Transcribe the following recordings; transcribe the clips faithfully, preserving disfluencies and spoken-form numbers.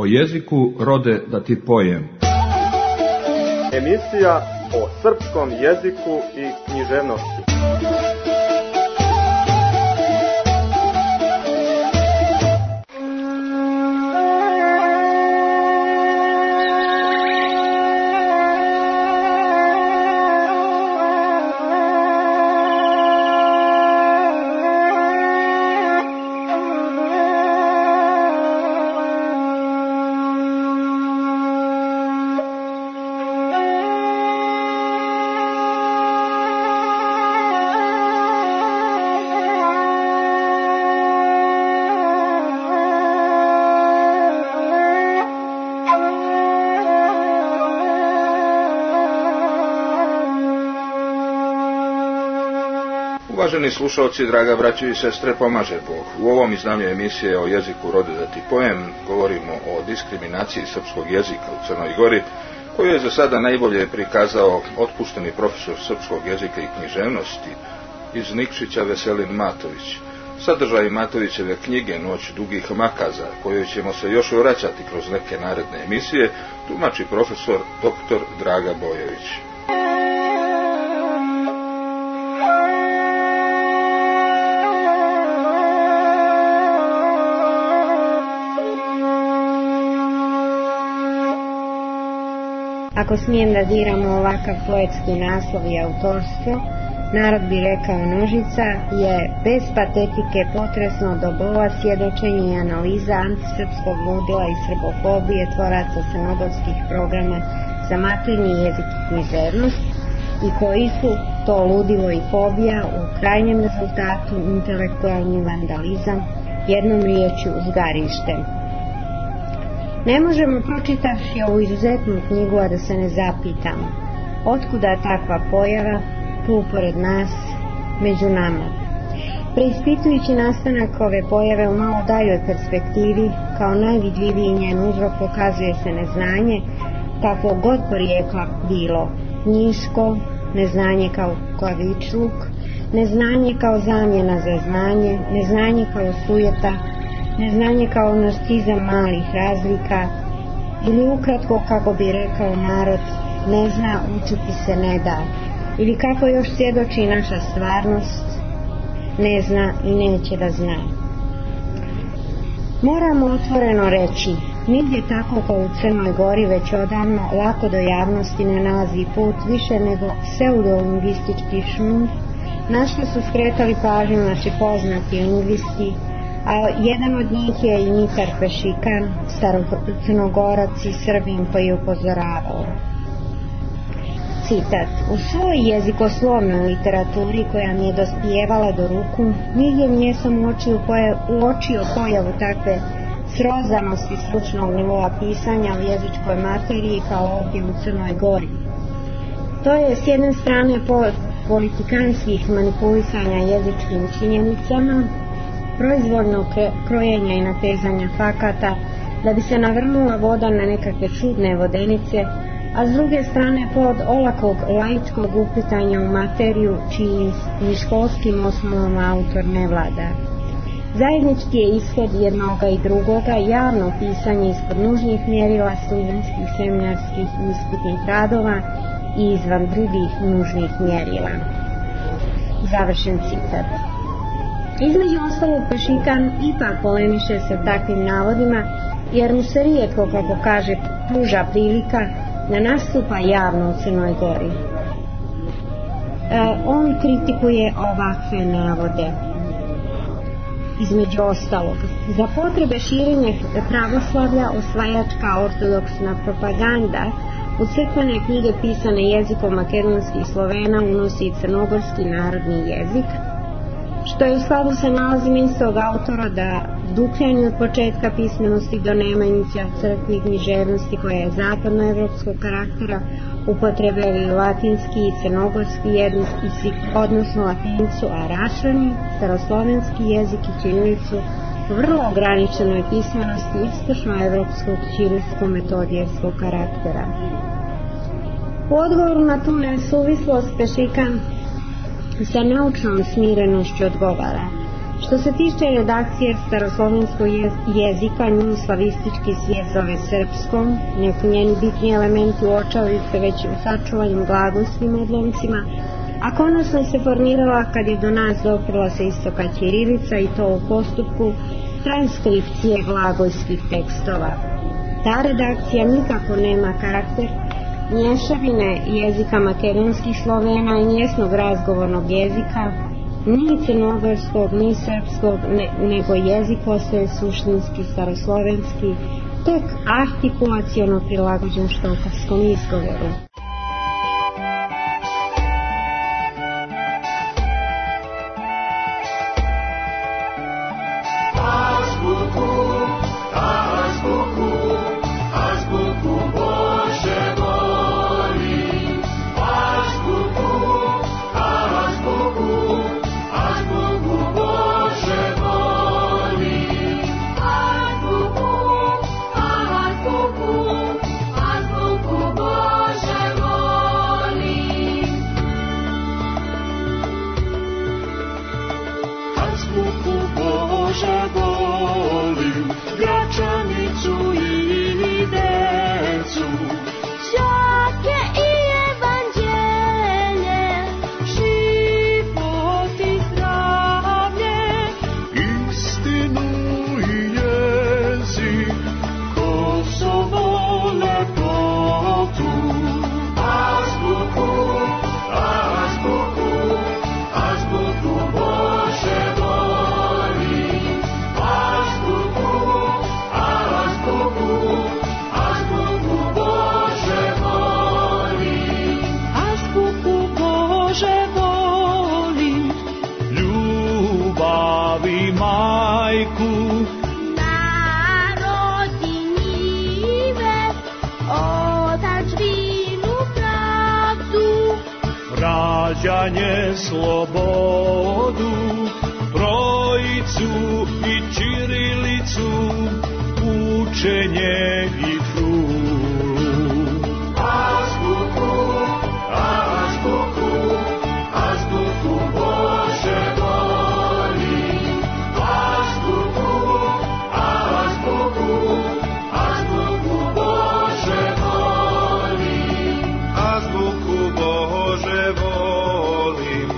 o jeziku rode da ti pojem. Emisija o srpskom jeziku i književnosti. Uvaženi slušalci, draga braćo i sestre, pomaže Bog. U ovom izdanju emisije o jeziku rode da ti pojem govorimo o diskriminaciji srpskog jezika u Crnoj Gori, koju je za sada najbolje prikazao otpušteni profesor srpskog jezika i književnosti iz Nikšića Veselin Matović. Sadržaj Matovićeve knjige Noć dugih makaza, kojoj ćemo se još vraćati kroz neke naredne emisije, tumači profesor doktor Draga Bojović. Ako smijem da diram ovakav poetski naslov i autorstvo, narod bi rekao Nožica, je bez patetike potresno do bola svjedočenje i analiza antisrpskog ludila i srbofobije tvoraca crnogorskih programa za materinji jezik i književnost, i koji su to ludilo i fobija u krajnjem rezultatu intelektualni vandalizam, jednom riječju uzgarište. Ne možemo pročitavši ovu izuzetnu knjigu, a da se ne zapitamo otkuda takva pojava tu pored nas, među nama. Preispitujući nastanak ove pojave u malo daljoj perspektivi, kao najvidljiviji njen uzrok pokazuje se neznanje, kakvo god porijekla bilo, knjiško, neznanje kao klavičluk, neznanje kao zamjena za znanje, neznanje kao sujeta, neznanje kao narcizam malih razlika, ili ukratko, kako bi rekao narod, ne zna, učiti se ne da, ili kako još svjedoči naša stvarnost, ne zna i neće da zna. Moramo otvoreno reći, nigdje tako kao u Crnoj Gori već odavno lako do javnosti ne nalazi put više nego pseudolingvistički šum, na što su skretali pažnju naši poznati lingvisti, a jedan od njih je i Mitar Pešikan, starocrnogorac i Srbin, koji je upozoravao. Citat: u svoj jezikoslovnoj literaturi koja mi je dospijevala do ruku, nigdje nisam uočio, uočio pojavu takve srozanosti stručnog nivoa pisanja u jezičkoj materiji kao ovdje u Crnoj Gori. To je s jedne strane povod politikanskih manipulisanja jezičkim činjenicama, proizvoljnog krojenja i natezanja fakata da bi se navrnula voda na nekakve čudne vodenice, a s druge strane pod olakog laičkog upitanja u materiju čiji ni školskim osnovama autor ne vlada. Zajednički je ishod jednoga i drugoga javno pisanje ispod nužnih mjerila studentskih, seminarskih i ispitnih radova i izvan drugih nužnih mjerila. Završen citat. Između ostalog, Pešikan ipak polemiše sa takvim navodima, jer mu se rijetko, kako kaže, pruža prilika da nastupa javno u Crnoj Gori. E, on kritikuje ovakve navode. Između ostalog, za potrebe širenja pravoslavlja osvajačka ortodoksna propaganda u crkvene knjige pisane jezikom makedonskih Slovena unosi crnogorski narodni jezik, što je u skladu sa nalazima istog autora da Dukljani od početka pismenosti do Nemanjića crkvi i književnosti koja je zapadnoevropskog karaktera upotrebili latinski i crnogorski jezik, odnosno latinicu, a rašani staroslovenski jezik i ćirilicu u vrlo ograničenoj pismenosti istočnoevropskog ćirilsko-metodijevskog karaktera. U odgovoru na tu nesuvislost Pešikan sa naučnom smirenošću odgovara: Što se tiče redakcije staroslovenskog jezika, nju slavistički svijet zove srpskom, neki njeni bitni elementi uočavaju se već u sačuvanim glagolskim odlomcima, a konačno se formirala kad je do nas doprla sa istoka ćirilica i to u postupku transkripcije glagolskih tekstova. Ta redakcija nikako nema karakter mješavine jezika makedonskih Slovena i mjesnog razgovornog jezika, ni crnogorskog, ni srpskog, ne, nego jezik ostaje suštinski staroslovenski, tek artikulaciono prilagođen štokavskom izgovoru. Rađanje, slobodu, trojicu i ćirilicu, učenje i trulu. Azbuku, azbuku, azbuku Bože volim. Azbuku, azbuku, azbuku Bože volim. Azbuku Bože volim,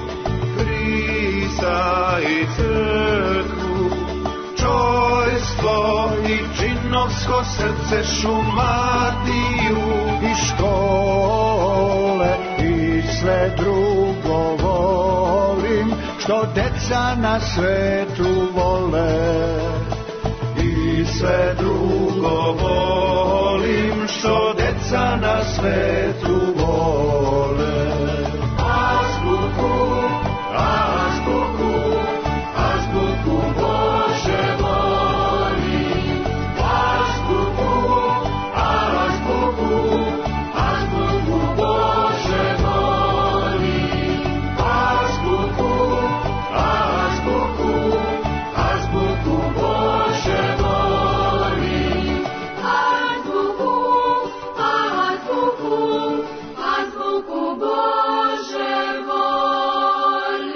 Krista i crkvu, čojstvo i džinovsko srce, Šumadiju i škole i sve drugo volim, što deca na svetu vole. I sve drugo volim, što deca na svetu vole. Azbuku, azbuku, azbuku Bože volim. Azbuku, azbuku, azbuku Bože volim. Azbuku, azbuku, azbuku Bože volim. Azbuku, azbuku, azbuku Bože volim.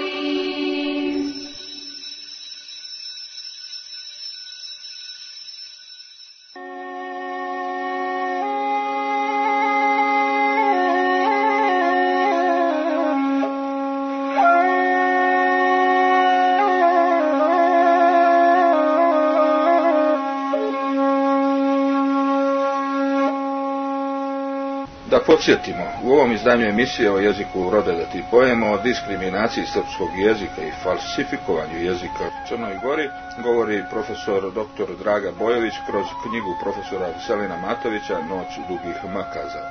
Da podsjetimo, u ovom izdanju emisije o jeziku Rodedati poem o diskriminaciji srpskog jezika i falsifikovanju jezika u Crnoj Gori govori profesor doktor Draga Bojović kroz knjigu profesora Veselina Matovića Noć dugih makaza.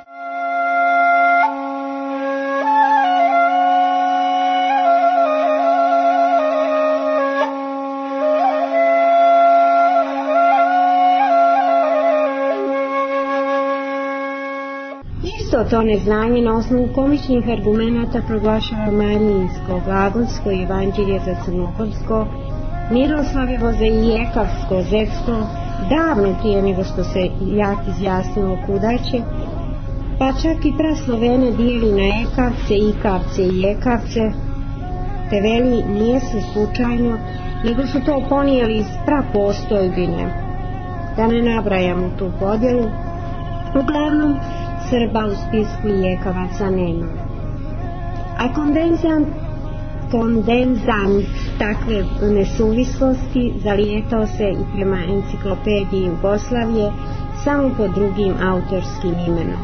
Isto to neznanje na osnovu komičnih argumenata proglašava Marijinsko, Glagolsko i Evanđelje za Crnogorsko, Miroslavljevo za Ijekavsko, Zetsko, davno prije nego što se jak izjasnilo kudaće, pa čak i praslovene dijeli na Ekavce, Ikavce i Jekavce, te veli nije se slučajno nego su to ponijeli iz prapostojbine. Da ne nabrajamo tu podjelu, uglavnom Srba u spisku lijekavaca nema. A kondenzant, kondenzant takve nesuvislosti zalijetao se i prema enciklopediji Jugoslavije samo pod drugim autorskim imenom.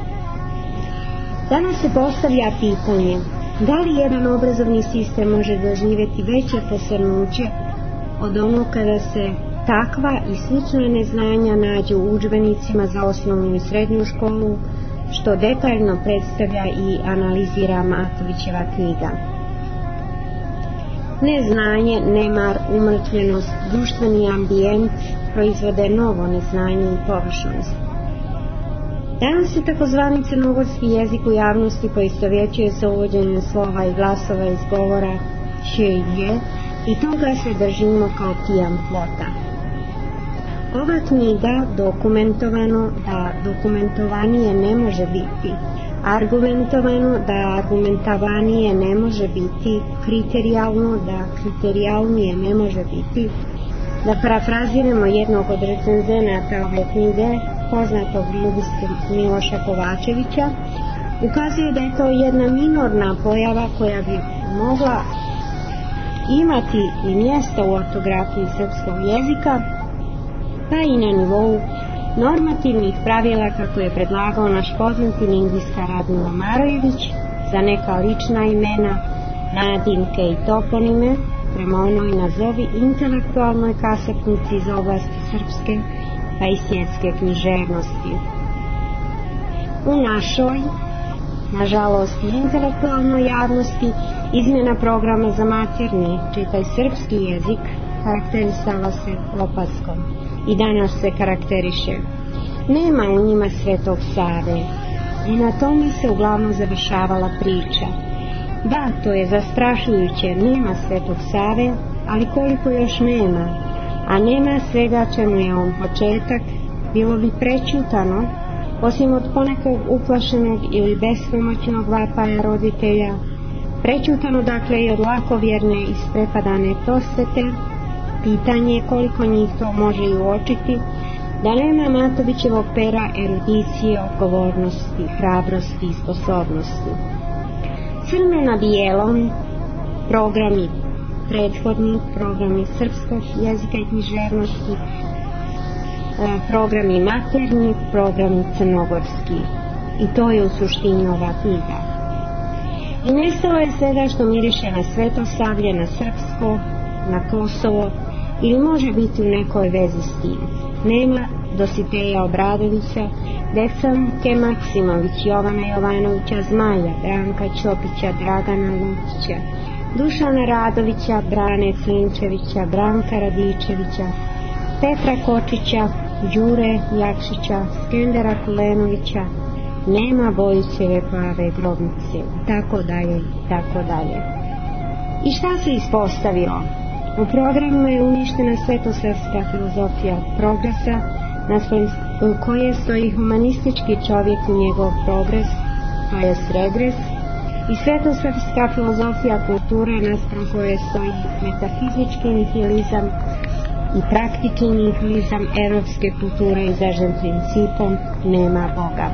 Danas se postavlja pitanje da li jedan obrazovni sistem može doživjeti veće posrnuće od onog kada se takva i slična neznanja nađu u udžbenicima za osnovnu i srednju školu, što detaljno predstavlja i analizira Matovićeva knjiga. Neznanje, nemar, umrtvljenost, društveni ambijent proizvode novo neznanje i površnost. Danas se takozvani crnogorski jezik u javnosti poistovjećuje sa uvođenjem slova i glasova iz govora š i j i toga se držimo kao tijam plota. Ova knjiga dokumentovano da dokumentovanije ne može biti, argumentovano da argumentovanije ne može biti, kriterijalno da kriterijalnije ne može biti. Da parafraziramo jednog od recenzenata ove knjige, poznatog lingviste Miloša Kovačevića, ukazuje da je to jedna minorna pojava koja bi mogla imati i mjesto u ortografiji srpskog jezika, pa i na nivou normativnih pravila kako je predlagao naš poznati lingvista Radmilo Marojević za neka lična imena, nadimke i toponime prema onoj nazovi intelektualnoj kasapnici iz oblasti srpske pa i svjetske književnosti. U našoj, nažalost i intelektualnoj javnosti, izmjena programa za maternji, čitaj srpski jezik, karakterisala se opaskom i danas se karakteriše. Nema u njima Svetog Save i na tome se uglavnom završavala priča. Da, to je zastrašujuće, nema Svetog Save, ali koliko još nema, a nema svega čemu je on početak, bilo bi prećutano, osim od ponekog uplašenog ili bespomoćnog vapaja roditelja, prećutano dakle i od lakovjerne isprepadane prosvete. Pitanje je koliko njih to može i uočiti, da nema Matovićevog pera erudicije, odgovornosti, hrabrosti i sposobnosti. Crno na bijelom, programi prethodni, programi srpskog jezika i književnosti, programi maternji, programi crnogorski. I to je u suštini ova knjiga. I nestalo je svega što miriše na Svetosavlje, na srpsko, na Kosovo ili može biti u nekoj vezi s tim. Nema Dositeja Obradovića, Desanke Maksimović, Jovana Jovanovića Zmaja, Branka Ćopića, Dragana Lukića, Dušana Radovića, Brane Clinčevića, Branka Radičevića, Petra Kočića, Đure Jakšića, Skendera Kulenovića, nema Bojićeve plave grobnice, tako dalje, tako dalje. I šta se ispostavilo? U programu je uništena svetosavska filozofija progresa, naspram koje stoji humanistički čovjek i njegov progres, to je regres, i svetosavska filozofija kulture, naspram koje stoji metafizički nihilizam i praktični nihilizam evropske kulture izražen principom nema Boga.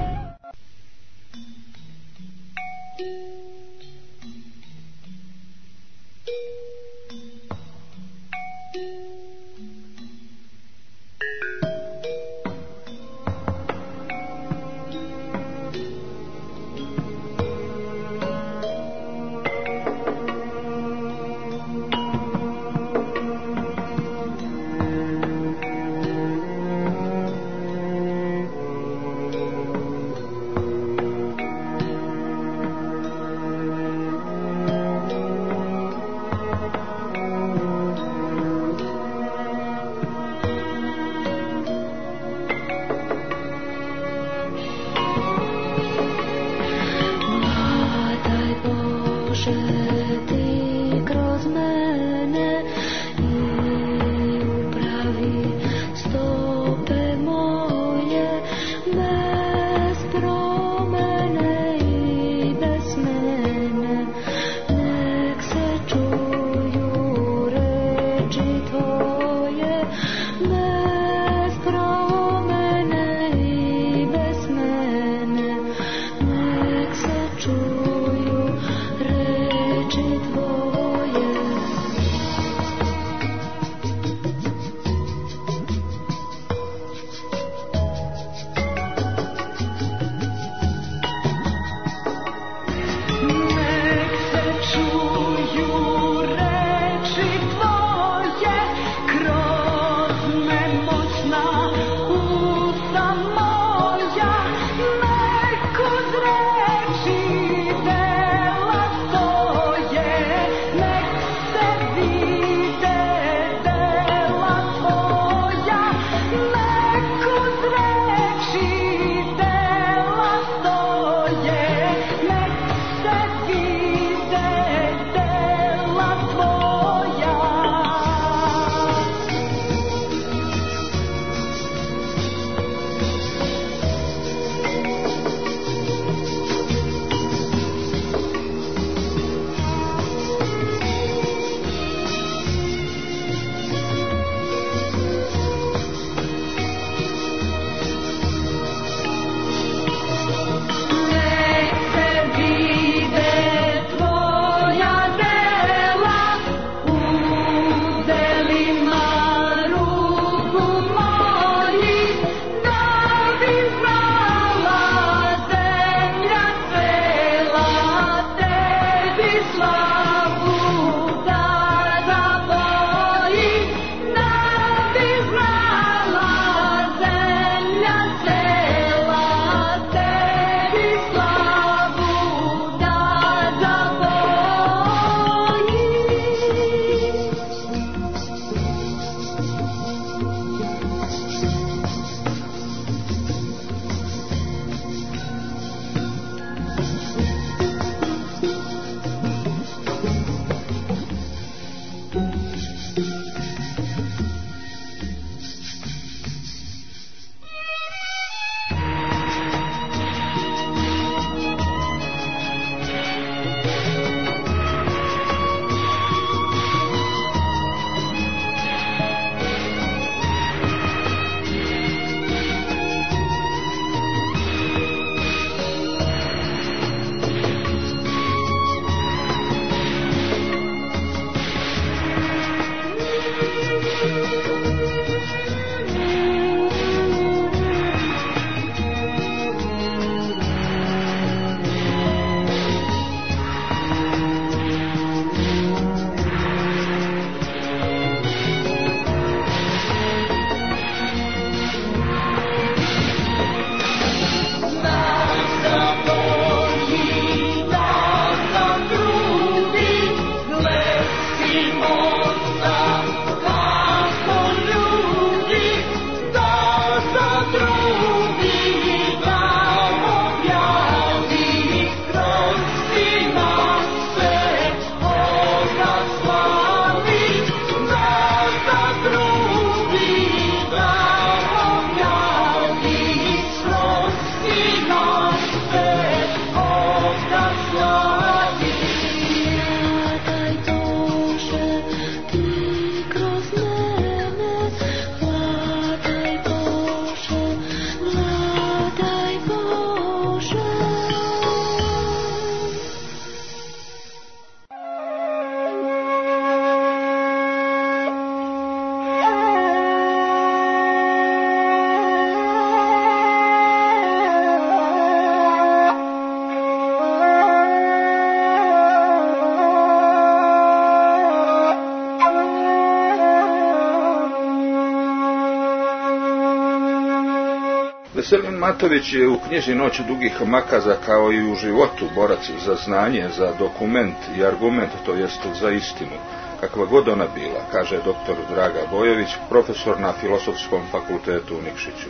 Veselin Matović je u knjizi Noć dugih makaza kao i u životu borac za znanje, za dokument i argument, to jest za istinu, kakva god ona bila, kaže doktor Draga Bojović, profesor na Filozofskom fakultetu u Nikšiću.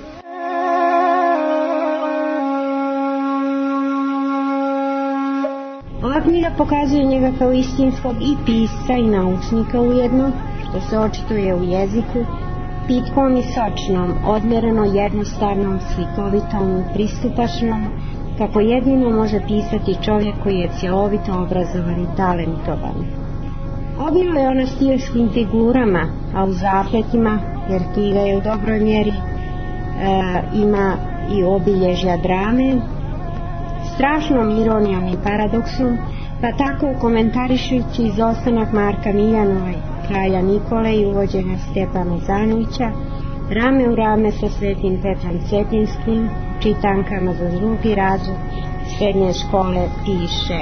Ova knjiga pokazuje njega kao istinskog i pisca i naučnika ujedno, što se očituje u jeziku, pitkom i sočnom, odmjereno jednostavnom, slikovitom i pristupačnom, kako jedino može pisati čovjek koji je cjelovito obrazovan i talentovan. Obiluje je ona stilskim figurama, a u zapletima, jer knjiga je u dobroj mjeri e, ima i obilježja drame, strašnom ironijom i paradoksom, pa tako komentarišući izostanak Marka Miljanova, kralja Nikole i uvođenja Stjepana Zanovića, rame u rame sa Svetim Petrom Cetinskim, čitankama za drugi razred srednje škole piše: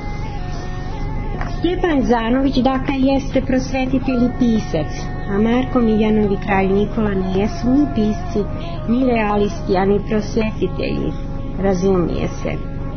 Stjepan Zanović dakle jeste prosvetitelj i pisac, a Marko Miljanov i kralj Nikola nijesu ni pisci, ni realisti, a ni prosvetitelji, razumije se.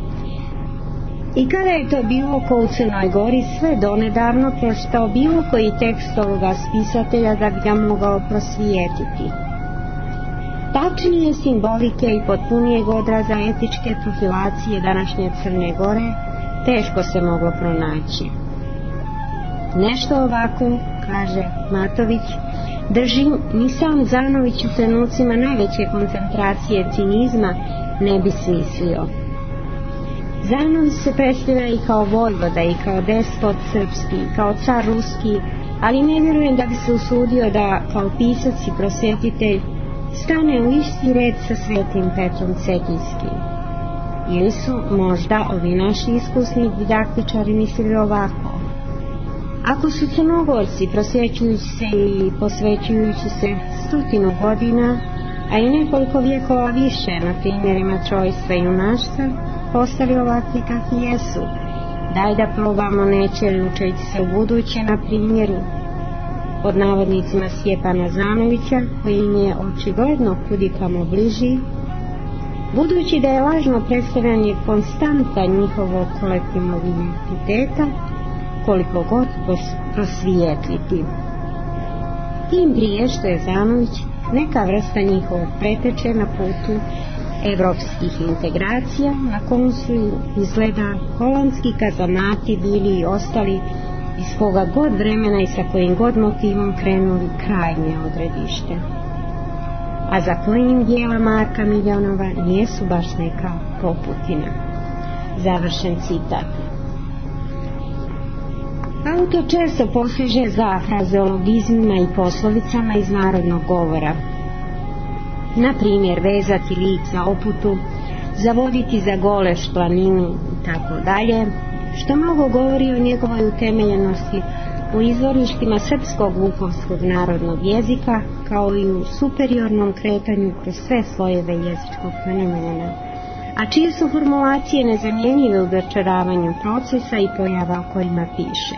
I kada je to bilo ko u Crnoj Gori, sve donedavno pročitao bilo koji tekst ovoga spisatelja da bi ga mogao prosvijetiti. Tačnije simbolike i potpunijeg odraza etičke profilacije današnje Crne Gore teško se moglo pronaći. Nešto ovako, kaže Matović, drži ni sam Zanović u trenucima najveće koncentracije cinizma ne bi smislio. Zanović se predstavlja i kao vojvoda, i kao despot srpski, i kao car ruski, ali ne vjerujem da bi se usudio da, kao pisac i prosvjetitelj, stane u isti red sa Svetim Petrom Cetinskim. Ili su možda ovi naši iskusni didaktičari mislili ovako: ako su Crnogorci, prosvećujući se i posvećujući se stotinu godina, a i nekoliko vjekova više na primjerima čojstva i junaštva, postali ovakvi kakvi jesu, daj da probamo neće li učeći se u buduće na primjeru, pod navodnicima, Stjepana Zanovića, koji im je očigledno kudikamo bliži, budući da je lažno predstavljanje konstanta njihovog kolektivnog identiteta, koliko god prosvijetliti. Tim prije što je Zanović neka vrsta njihovog preteče na putu evropskih integracija, na koncu izgleda holandski kazamati bili i ostali iz koga god vremena i sa kojim god motivom krenuli krajnje odredište. A za kojim dijela Marka Miljonova nijesu baš neka poputina. Završen citat. Autor često poseže za frazeologizmima i poslovicama iz narodnog govora. Na primjer, vezati lik za oputu, zavoditi za goleš planinu i tako dalje, što mnogo govori o njegovoj utemeljenosti u izvorištima srpskog vukovskog narodnog jezika, kao i u superiornom kretanju kroz sve slojeve jezičkog fenomena, a čije su formulacije nezamjenjive u dočaravanju procesa i pojava o kojima piše.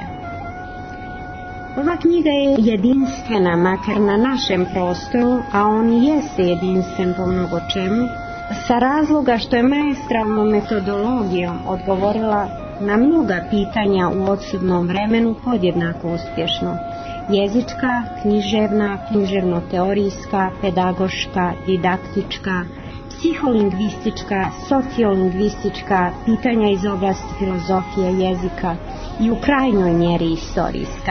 Ova knjiga je jedinstvena, makar na našem prostoru, a on i jeste jedinstven po mnogo čemu, sa razloga što je maestralnom metodologijom odgovorila na mnoga pitanja u odsudnom vremenu podjednako uspješno. Jezička, književna, književno-teorijska, pedagoška, didaktička, psiholingvistička, sociolingvistička, pitanja iz oblasti filozofije jezika i u krajnjoj mjeri istorijska.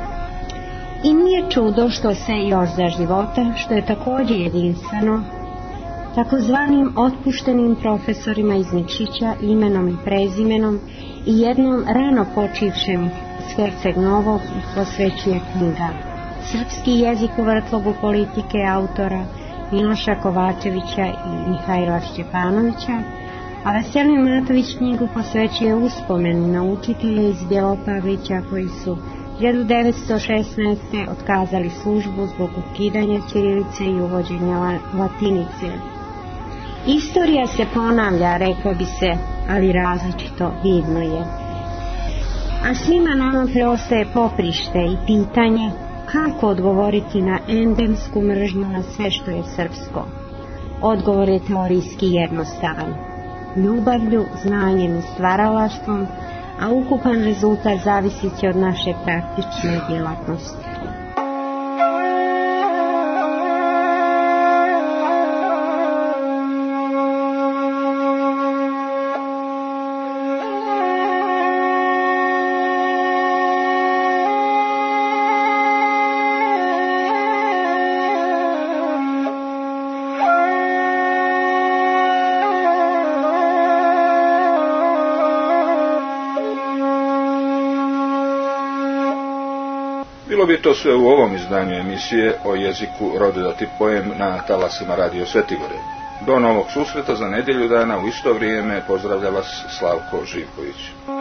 I nije čudo što se još za života, što je također jedinstveno, takozvanim otpuštenim profesorima iz Nikšića imenom i prezimenom i jednom rano počivšem s Herceg Novog posvećuje knjiga Srpski jezik u vrtlogu politike autora Miloša Kovačevića i Mihajla Šćepanovića, a Veselin Matović knjigu posvećuje uspomenu na učitelje iz Bjelopavlića koji su hiljadu devetsto šesnaeste. otkazali službu zbog ukidanja ćirilice i uvođenja latinice. Istorija se ponavlja, reklo bi se, ali različito divno je. A svima nama preostaje poprište i pitanje kako odgovoriti na endemsku mržnju na sve što je srpsko. Odgovor je teorijski jednostavan. Ljubavlju, znanjem i stvaralaštvom, a ukupan rezultat zavisit će od naše praktične djelatnosti. Bilo bi to sve u ovom izdanju emisije o jeziku Rododati poem na talasima Radio Svetigore. Do novog susreta za nedjelju dana u isto vrijeme pozdravlja vas Slavko Živković.